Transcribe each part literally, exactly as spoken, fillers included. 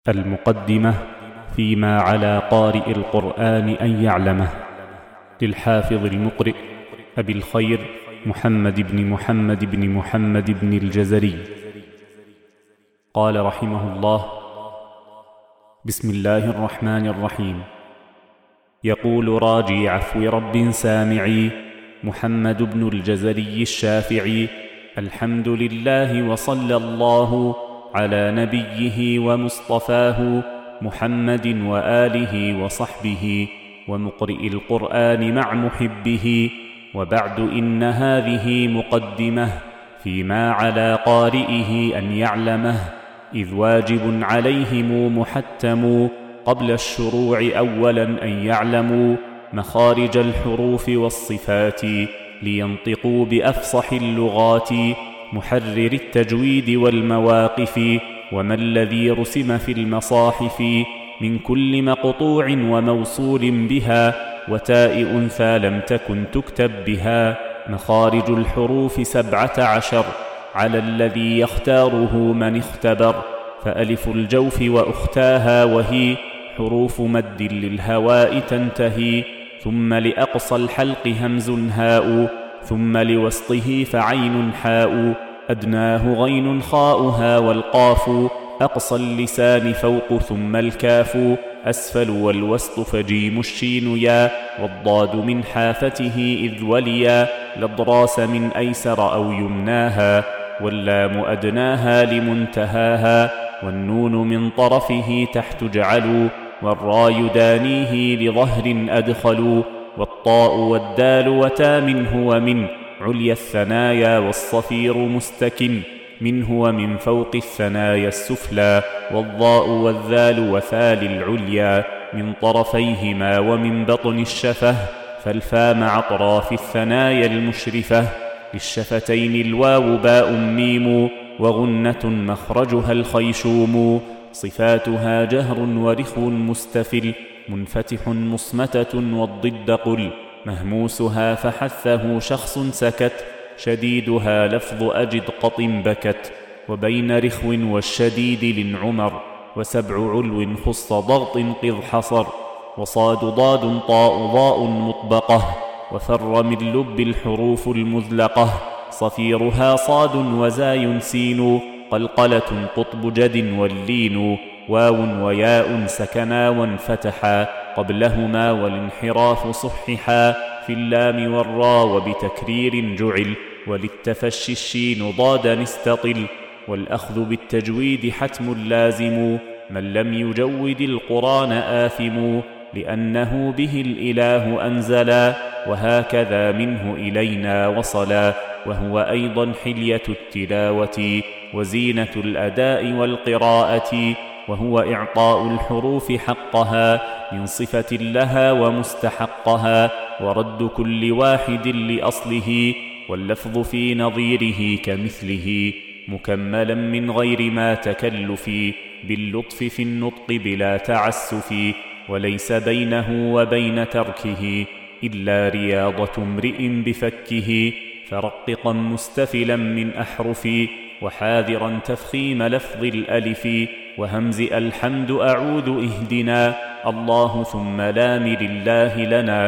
المقدمة فيما على قارئ القرآن أن يعلمه، للحافظ المقرئ أبي الخير محمد بن محمد بن محمد بن الجزري. قال رحمه الله: بسم الله الرحمن الرحيم. يقول راجي عفو رب سامعي محمد بن الجزري الشافعي: الحمد لله وصلى الله على نبيه ومصطفاه محمد وآله وصحبه ومقرئ القرآن مع محبه. وبعد، إن هذه مقدمة فيما على قارئه أن يعلمه، إذ واجب عليهم محتم قبل الشروع أولا أن يعلموا مخارج الحروف والصفات، لينطقوا بأفصح اللغات محرر التجويد والمواقف، وما الذي رسم في المصاحف من كل مقطوع وموصول بها وتاء أنثى لم تكن تكتب بها. مخارج الحروف سبعة عشر على الذي يختاره من اختبر، فألف الجوف وأختاها وهي حروف مد للهواء تنتهي، ثم لأقصى الحلق همز هاء، ثم لوسطه فعين حاء، أدناه غين خاؤها والقاف، أقصى اللسان فوق ثم الكاف، أسفل والوسط فجيم الشين يا، والضاد من حافته إذ وليا، لضراس من أيسر أو يمناها، واللام أدناها لمنتهاها، والنون من طرفه تحت جعلوا، والراء دانيه لظهر أدخلوا، والطاء والدال وتا منه ومن عليا الثنايا، والصفير مستكن منه ومن فوق الثنايا السفلى، والضاء والذال وثال العليا من طرفيهما ومن بطن الشفة، فالفا مع أطراف الثنايا المشرفة، للشفتين الواو باء ميم، وغنة مخرجها الخيشوم، صفاتها جهر ورخو مستفل منفتح مصمتة، والضد قل مهموسها فحثه شخص سكت، شديدها لفظ أجد قط بكت، وبين رخو والشديد لنعمر، وسبع علو خص ضغط قذ حصر، وصاد ضاد طاء ضاء مطبقة، وفر من لب الحروف المذلقة، صفيرها صاد وزاي سين، قلقلة قطب جد واللين، واو وياء سكنا وانفتحا قبلهما، والانحراف صححا في اللام والراء وبتكرير جعل، وللتفشي الشين ضادا استطل، والأخذ بالتجويد حتم لازم، من لم يجود القرآن آثم، لأنه به الإله أنزلا، وهكذا منه إلينا وصلا، وهو أيضا حلية التلاوة وزينة الأداء والقراءة، وهو إعطاء الحروف حقها من صفة لها ومستحقها، ورد كل واحد لأصله، واللفظ في نظيره كمثله، مكملا من غير ما تكلف، باللطف في النطق بلا تعسف، وليس بينه وبين تركه إلا رياضة امرئ بفكه، فرققا مستفلا من أحرف، وحاذرا تفخيم لفظ الألف، وهمز الحمد أعوذ اهدنا الله ثم لام لله لنا،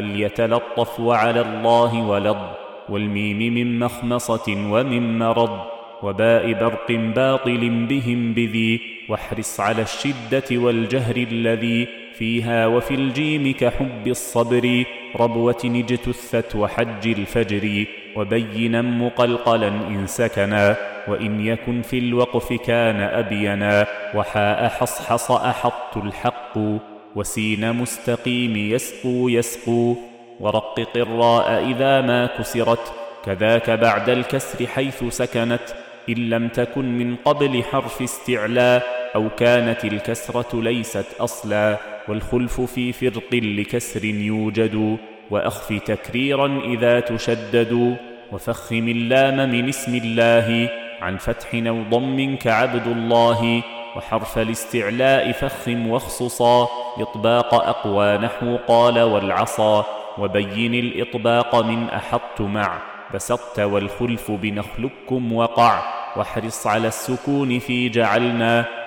وليتلطف وعلى الله ولض، والميم من مخمصة ومن مرض، وباء برق باطل بهم بذي، واحرص على الشدة والجهر الذي فيها، وفي الجيم كحب الصبر ربوة اجتثت وحج الفجر، وبينا مقلقلا إن سكنا، وإن يكن في الوقف كان أبينا، وحاء حصحص أحط الحق، وسين مستقيم يسقو يسقو، ورقق الراء إذا ما كسرت، كذاك بعد الكسر حيث سكنت، إن لم تكن من قبل حرف استعلاء، أو كانت الكسرة ليست أصلا، والخلف في فرق لكسر يوجد، وأخف تكريرا إذا تشدد، وفخم اللام من اسم الله عن فتح أو ضم كعبد الله، وحرف الاستعلاء فخم واخصصا، إطباق أقوى نحو قال والعصا، وبين الإطباق من أحط مع بسطت، والخلف بنخلكم وقع، واحرص على السكون في جعلنا،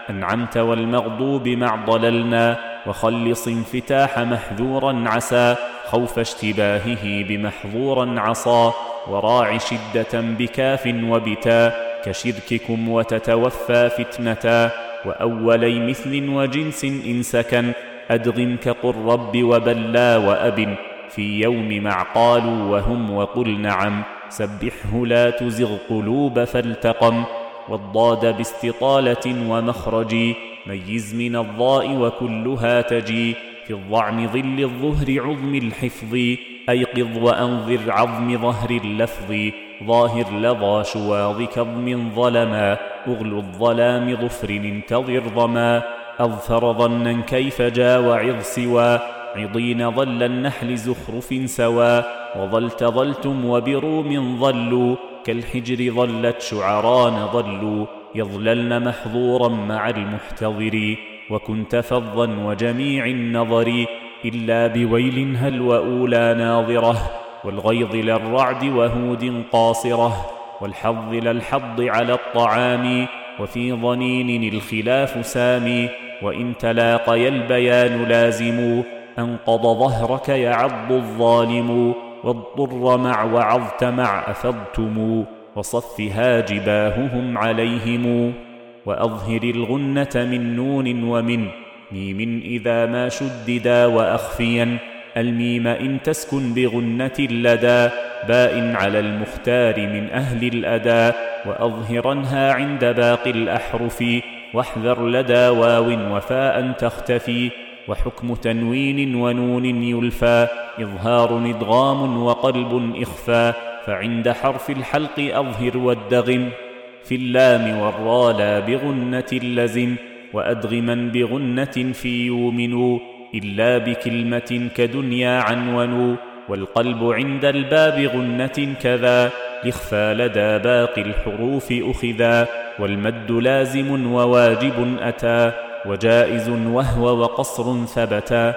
أنعمت والمغضوب مع ضللنا، وخلص انفتاح محذورا عسى خوف اشتباهه بمحظورا عصى، وراع شدة بكاف وبتا كشرككم وتتوفى فتنتا، وأولي مثل وجنس إن سكن أدغم كقل رب وبلا وأب، في يوم مع قالوا وهم وقل نعم سبحه لا تزغ قلوب فالتقم، والضاد باستطالة ومخرج ميز من الضاء وكلها تجي، في الضعن ظل الظهر عظم الحفظ أيقظ وأنظر عظم ظهر اللفظ، ظاهر لظى شواظ كظم ظلما أغل الظلام ظفر انتظر ظما، أظفر ظنا كيف جا وعظ سوى عضين ظل النحل زخرف سوى، وظلت ظلتم وبروم ظلوا كالحجر ظلت شعران ظلوا، يظللن محظورا مع المحتضر، وكنت فظا وجميع النظر إلا بويل هل وأولى ناظرة، والغيظ للرعد وهود قاصرة، والحظ للحظ على الطعام، وفي ظنين الخلاف سامي، وإن تلاقي البيان لازم أنقض ظهرك يعض الظالم، واضطر مع وعظت مع أفضتم، وصفها جباههم عليهم، وأظهر الغنة من نون ومن ميم إذا ما شددا، وأخفيا الميم إن تسكن بغنة لدى باء على المختار من أهل الأداء، وأظهرنها عند باقي الأحرف واحذر لدى واو وفاء تختفي، وحكم تنوين ونون يلفى إظهار إدغام وقلب إخفى، فعند حرف الحلق أظهر والدغم في اللام والرا لا بغنة لزم، وأدغما بغنة في يؤمن إلا بكلمة كدنيا عنون، والقلب عند الباب غنة كذا إخفى لدى باقي الحروف أخذا، والمد لازم وواجب أتى وجائز وهو وقصر ثبتا،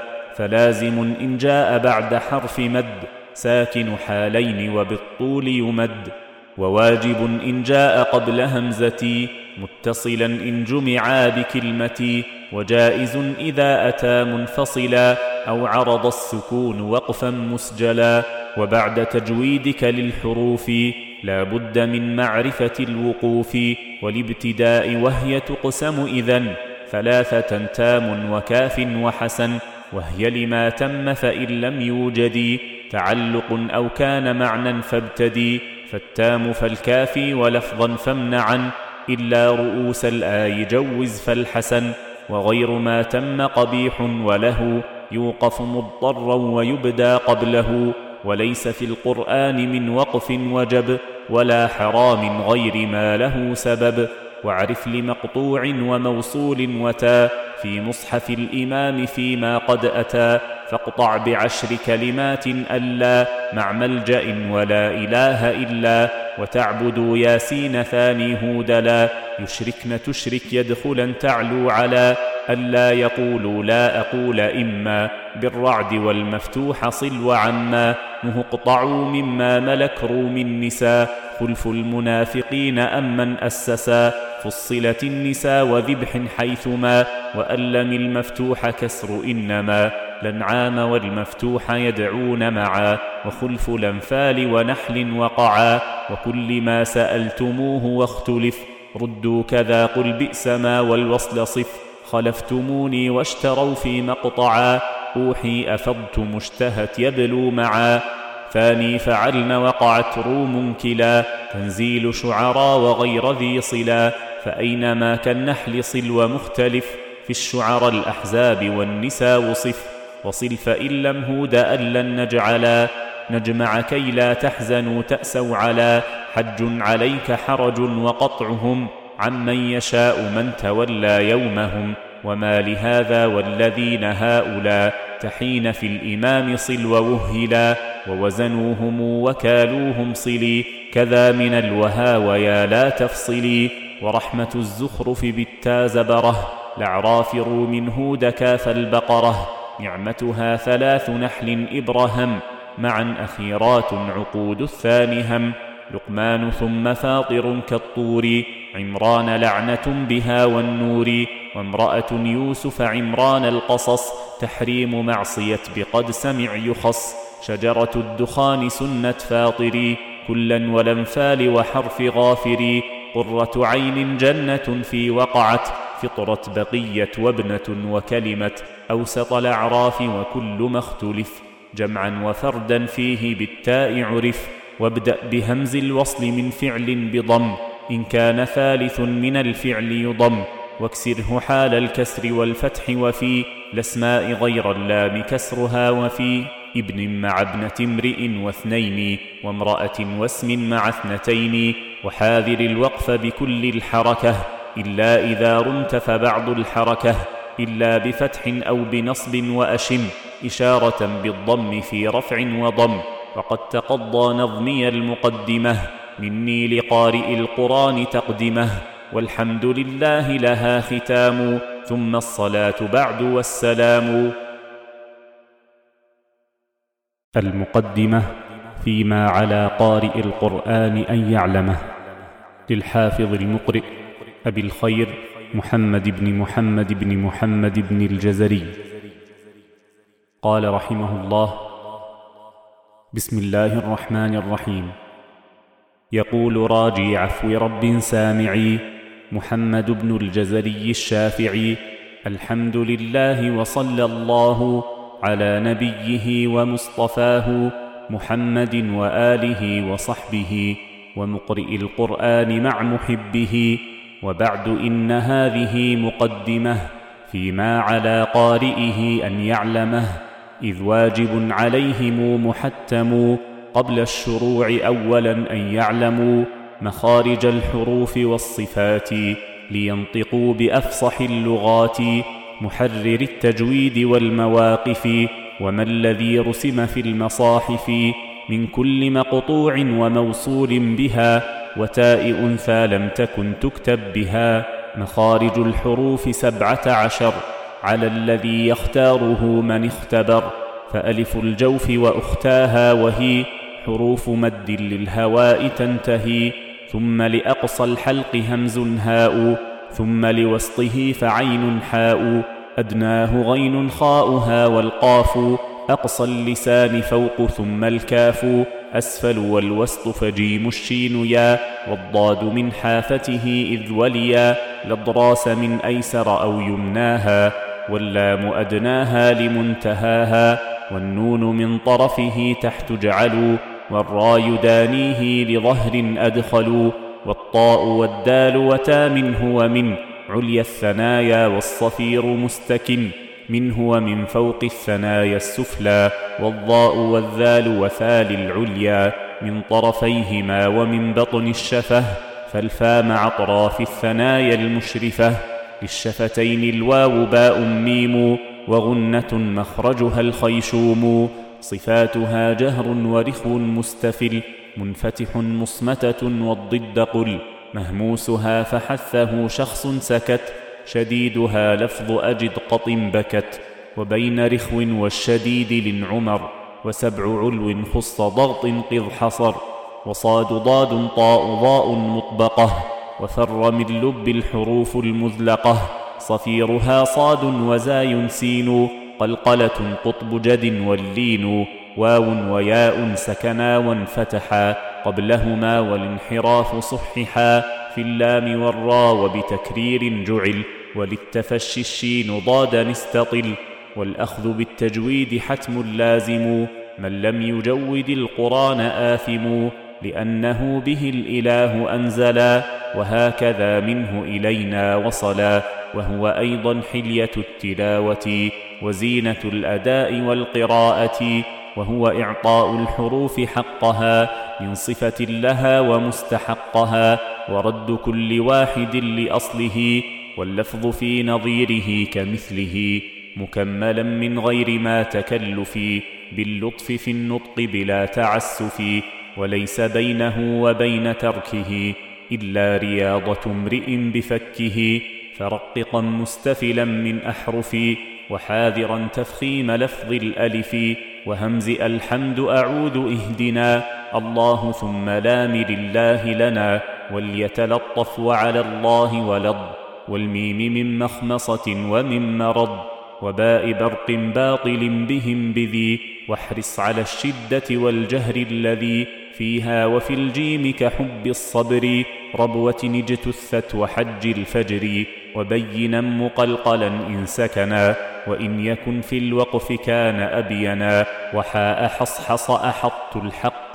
فلازم إن جاء بعد حرف مد ساكن حالين وبالطول يمد، وواجب إن جاء قبل همزتي متصلا إن جمعا بكلمتي، وجائز إذا أتى منفصلا أو عرض السكون وقفا مسجلا، وبعد تجويدك للحروف لا بد من معرفة الوقوف والابتداء، وهي تقسم إذن ثلاثة تام وكاف وحسن، وهي لما تم فإن لم يوجد تعلق أو كان معنى فابتدي، فالتام فالكافي ولفظا فامنعا إلا رؤوس الآي جوز فالحسن، وغير ما تم قبيح وله يوقف مضطرا ويبدى قبله، وليس في القرآن من وقف وجب ولا حرام غير ما له سبب، واعرف لمقطوع وموصول وتا في مصحف الإمام فيما قد أتى، فاقطع بعشر كلمات ألا مع ملجأ ولا إله إلا، وتعبدوا ياسين ثاني هود لا يشركن تشرك يدخلا تعلو على، ألا يقولوا لا أقول إما بالرعد والمفتوح صل وعما، مهقطعوا مما ملك روم النساء خلف المنافقين أمن أسسا، فصلت النساء وذبح حيثما وألم المفتوح كسر إنما، الأنعام والمفتوح يدعون معا وخلف الأنفال ونحل وقعا، وكل ما سألتموه واختلف ردوا كذا قل بئس ما والوصل صف، خلفتموني واشتروا في مقطعا أوحي أفضت مشتهت يبلو معا، ثاني فعلن وقعت روم كلا تنزيل شعراء وغير ذي صلا، فأينما كالنحل صل ومختلف في الشعراء الأحزاب والنساء وصف، وصل فإن لم هود أن لن نجعلا نجمع كي لا تحزنوا تأسوا على، حج عليك حرج وقطعهم عمن يشاء من تولى يومهم، وما لهذا والذين هؤلاء تحين في الإمام صل ووهلا، ووزنوهم وكالوهم صلي كذا من الوهاويا لا تفصلي، ورحمة الزخرف بالتا زبره لعراف روم هود كاف البقرة، نعمتها ثلاث نحل إبرهم معا أخيرات عقود الثاني هم، لقمان ثم فاطر كالطور عمران لعنة بها والنور، وامرأة يوسف عمران القصص تحريم معصية بقد سمع يخص شجرة الدخان سنة فاطري كلا والأنفال وحرف غافري قرة عين جنة في وقعت فطرة بقية وابنة وكلمة أوسط الأعراف وكل ما اختلف جمعا وفردا فيه بالتاء عرف وابدأ بهمز الوصل من فعل بضم إن كان ثالث من الفعل يضم واكسره حال الكسر والفتح وفي الأسماء غير اللام كسرها وفي ابن مع ابنة امرئ واثنين وامرأة واسم مع اثنتين وحاذر الوقف بكل الحركة إلا إذا رمت فبعض الحركة إلا بفتح أو بنصب وأشم إشارة بالضم في رفع وضم وقد تقضى نظمي المقدمة مني لقارئ القرآن تقدمه والحمد لله لها ختام ثم الصلاة بعد والسلام. المقدمة فيما على قارئ القرآن أن يعلمه للحافظ المقرئ أبي الخير محمد بن محمد بن محمد بن الجزري. قال رحمه الله: بسم الله الرحمن الرحيم. يقول راجي عفو رب سامعي محمد بن الجزري الشافعي: الحمد لله وصلى الله على نبيه ومصطفاه محمد وآله وصحبه ومقرئ القرآن مع محبه. وبعد إن هذه مقدمة فيما على قارئه أن يعلمه، إذ واجب عليهم محتم قبل الشروع أولا أن يعلموا مخارج الحروف والصفات لينطقوا بأفصح اللغات محرر التجويد والمواقف وما الذي رسم في المصاحف من كل مقطوع وموصول بها وتاء أنثى لم تكن تكتب بها. مخارج الحروف سبعة عشر على الذي يختاره من اختبر، فألف الجوف وأختاها وهي حروف مد للهواء تنتهي، ثم لأقصى الحلق همز هاء، ثم لوسطه فعين حاء، أدناه غين خاؤها والقاف، أقصى اللسان فوق ثم الكاف، أسفل والوسط فجيم الشين يا، والضاد من حافته إذ وليا، لضراس من أيسر أو يمناها، واللام أدناها لمنتهاها، والنون من طرفه تحت جعلوا، والراء دانيه لظهر أدخلوا، والطاء والدال وتا منه ومن عليا الثنايا، والصفير مستكن منه ومن فوق الثنايا السفلى، والضاء والذال وثال العليا من طرفيهما ومن بطن الشفة، فالفا مع أطراف الثنايا المشرفة، للشفتين الواو باء ميم، وغنة مخرجها الخيشوم، صفاتها جهر ورخو مستفل منفتح مصمتة والضد قل، مهموسها فحثه شخص سكت، شديدها لفظ أجد قط بكت، وبين رخو والشديد لنعمر، وسبع علو خص ضغط قذ حصر، وصاد ضاد طاء ضاء مطبقة، وفر من لب الحروف المزلقة، صفيرها صاد وزاي سين، قلقلة قطب جد واللين، واو وياء سكنا وانفتحا قبلهما، والانحراف صححا في اللام والراء وبتكرير جعل، وللتفشي الشين ضادا استطل، والأخذ بالتجويد حتم لازم، من لم يجود القرآن آثم، لأنه به الإله أنزلا، وهكذا منه إلينا وصلا، وهو أيضا حلية التلاوة وزينة الأداء والقراءة، وهو إعطاء الحروف حقها من صفة لها ومستحقها، ورد كل واحد لأصله، واللفظ في نظيره كمثله، مكملا من غير ما تكلف، باللطف في النطق بلا تعسف، وليس بينه وبين تركه إلا رياضة امرئ بفكه، فرققا مستفلا من أحرف، وحاذرا تفخيم لفظ الألف، وهمز الحمد أعوذ اهدنا الله ثم لام لله لنا، وليتلطف وعلى الله ولض، والميم من مخمصة ومن مرض، وباء برق باطل بهم بذي، واحرص على الشدة والجهر الذي فيها، وفي الجيم كحب الصبر، ربوة اجتثت وحج الفجر، وبينا مقلقلا إن سكنا، وإن يكن في الوقف كان أبينا، وحاء حصحص أحط الحق،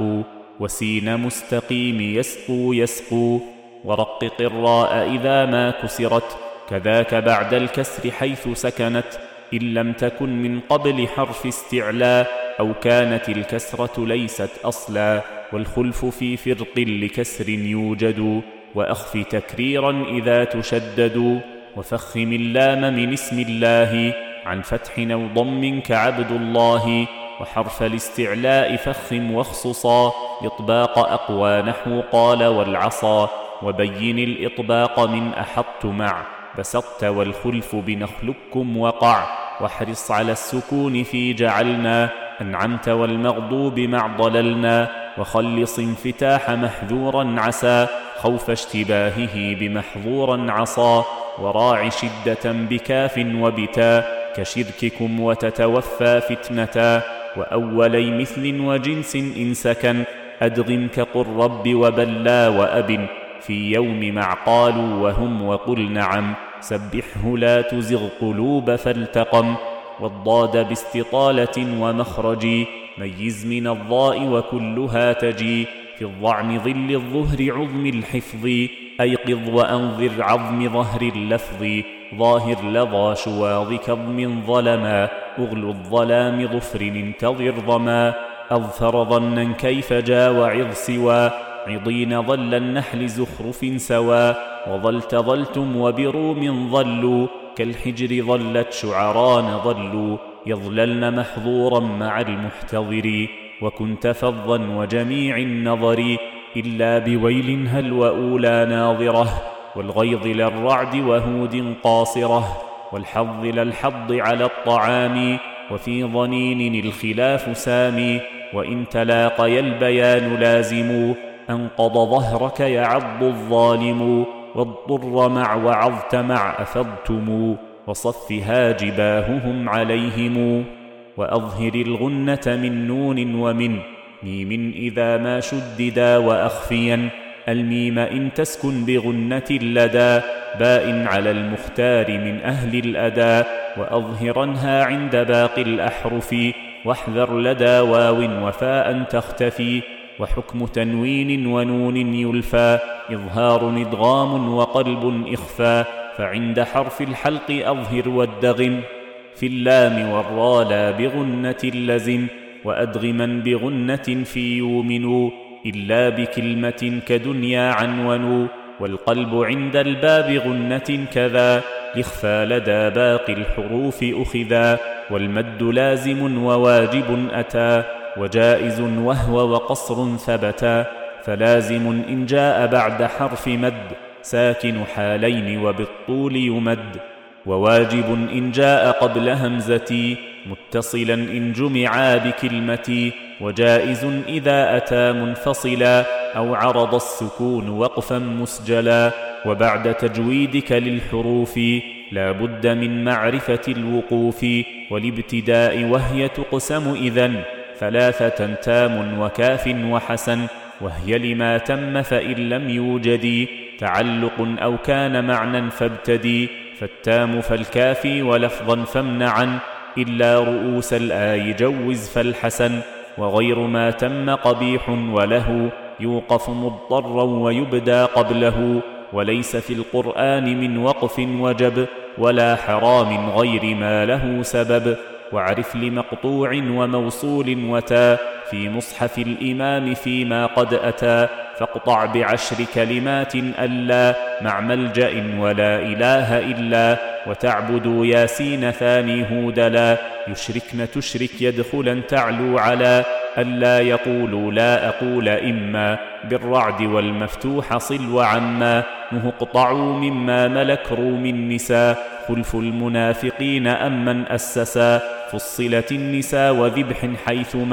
وسين مستقيم يسقو يسقو، ورقق الراء إذا ما كسرت، كذاك بعد الكسر حيث سكنت، إن لم تكن من قبل حرف استعلاء، أو كانت الكسرة ليست أصلا، والخلف في فرق لكسر يوجد، وأخف تكريرا إذا تشدد، وفخم اللام من اسم الله عن فتح أو ضم كعبد الله، وحرف الاستعلاء فخم واخصصا، إطباق أقوى نحو قال والعصا، وبين الإطباق من أحط مع بسطت، والخلف بنخلقكم وقع، واحرص على السكون في جعلنا أنعمت، والمغضوب مع ضللنا، وخلص انفتاح محذورا عسى، خوف اشتباهه بمحظورا عصا، وراع شدة بكاف وبتا كشرككم، وتتوفى فتنة، وأولي مثل وجنس إن سكن، أدغم كقل رب وبلا وأب، في يوم مع قالوا وهم وقل نعم، سبحه لا تزغ قلوب فالتقم، والضاد باستطالة ومخرج، ميز من الضاء وكلها تجي، في الضعن ظل الظهر عظم الحفظ، أيقظ وأنظر عظم ظهر اللفظ، ظاهر لظى شواظ كظم ظلما، أغل الظلام ظفر انتظر ظما، أظفر ظنا كيف جا وعظ سوى، عضين ظل النحل زخرف سوا، وظلت ظلتم وبروم ظلوا، كالحجر ظلت شعران ظلوا، يظللن محظورا مع المحتضر، وكنت فظا وجميع النظر، إلا بويل هل وأولى ناظرة، والغيظ للرعد وهود قاصرة، والحظ للحظ على الطعام، وفي ظنين الخلاف سامي، وإن تلاقي البيان لازم، أنقض ظهرك يعض الظالم، واضطر مع وعظت مع أفضتم، وصفها جباههم عليهم، وأظهر الغنة من نون ومن ميم إذا ما شددا، وأخفيا الميم إن تسكن بغنة لدى باء على المختار من أهل الأداء، وأظهرنها عند باقي الأحرف، واحذر لدى واو وفاء تختفي، وحكم تنوين ونون يلفى، إظهار إدغام وقلب إخفى، فعند حرف الحلق أظهر وادغم، في اللام والراء لا بغنة لزم، وأدغما بغنة في يؤمن، إلا بكلمة كدنيا عنون، والقلب عند الباب غنة كذا، الإخفى لدى باقي الحروف أخذا، والمد لازم وواجب أتى، وجائز وهو وقصر ثبتا، فلازم إن جاء بعد حرف مد، ساكن حالين وبالطول يمد، وواجب إن جاء قبل همزتي، متصلا إن جمعا بكلمتي، وجائز إذا أتى منفصلا، أو عرض السكون وقفا مسجلا، وبعد تجويدك للحروف لا بد من معرفة الوقوف والابتداء، وهي تقسم إذن ثلاثة تام وكاف وحسن، وهي لما تم فإن لم يوجد تعلق أو كان معنى فابتدي، فالتام فالكافي ولفظا فامنعا، إلا رؤوس الآي جوز فالحسن، وغير ما تم قبيح وله يوقف مضطرا ويبدى قبله، وليس في القرآن من وقف وجب، ولا حرام غير ما له سبب، واعرف لمقطوع وموصول وتا، في مصحف الإمام فيما قد أتى، فاقطع بعشر كلمات ألا، مع ملجأ ولا إله إلا، وتعبدوا ياسين ثاني هودلا، يشركن تشرك يدخلا تعلو على، ألا يقولوا لا أقول إما، بالرعد والمفتوح صل وعما، مهقطعوا مما ملك روم النساء، خلف المنافقين أمن أسسا، فصلت النساء وذبح حيثما،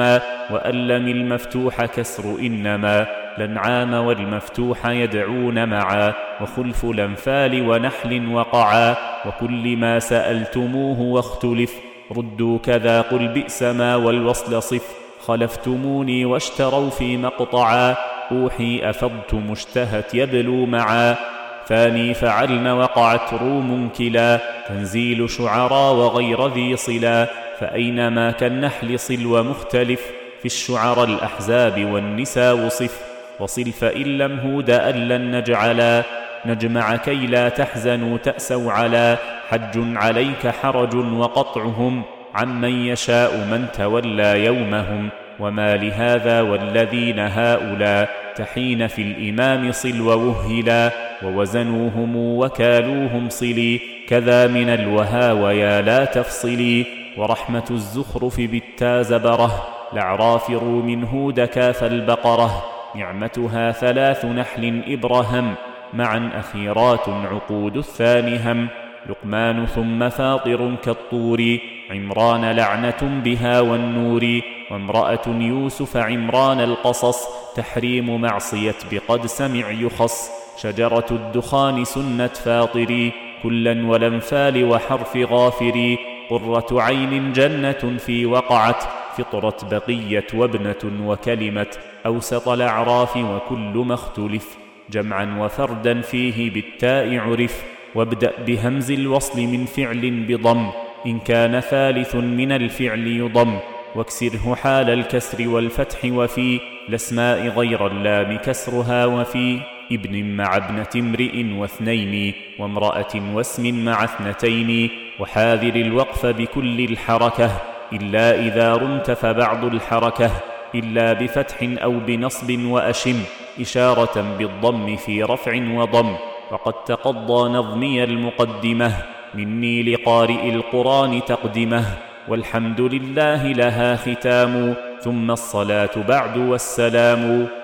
وألم المفتوح كسر إنما الأنعام والمفتوح يدعون معا وخلف الأنفال ونحل وقعا وكل ما سألتموه واختلف ردوا كذا قل بئس ما والوصل صف خلفتموني واشتروا في مقطعا أوحي أفضت مشتهت يبلو معا ثاني فعلن وقعت روم كلا تنزيل شعراء وغير ذي صلا فأينما كالنحل صل ومختلف في الشعر الأحزاب والنساء صف وصل فإن لم هود أن لن نجعلا نجمع كي لا تحزنوا تأسوا على حج عليك حرج وقطعهم عمن يشاء من تولى يومهم وما لهذا والذين هؤلاء تحين في الإمام صل ووهلا ووزنوهم وكالوهم صلي كذا من الوهاويا لا تفصلي ورحمة الزخرف بالتا زبره لعراف روم هود كاف البقرة نعمتها ثلاث نحل إبرهم معا أخيرات عقود الثاني هم لقمان ثم فاطر كالطور عمران لعنة بها والنور وامرأة يوسف عمران القصص تحريم معصية بقد سمع يخص شجرة الدخان سنة فاطري كلا والأنفال وحرف غافري قرة عين جنة في وقعت فطرة بقية وابنة وكلمة أوسط الأعراف وكل ما اختلف جمعا وفردا فيه بالتاء عرف وابدأ بهمز الوصل من فعل بضم إن كان ثالث من الفعل يضم واكسره حال الكسر والفتح وفي الأسماء غير اللام كسرها وفي ابن مع ابنة امرئ واثنين وامرأة واسم مع اثنتين وحاذر الوقف بكل الحركة إلا إذا رمت فبعض الحركة إلا بفتح أو بنصب وأشم إشارة بالضم في رفع وضم وقد تقضى نظمي المقدمة مني لقارئ القرآن تقدمه والحمد لله لها ختام ثم الصلاة بعد والسلام.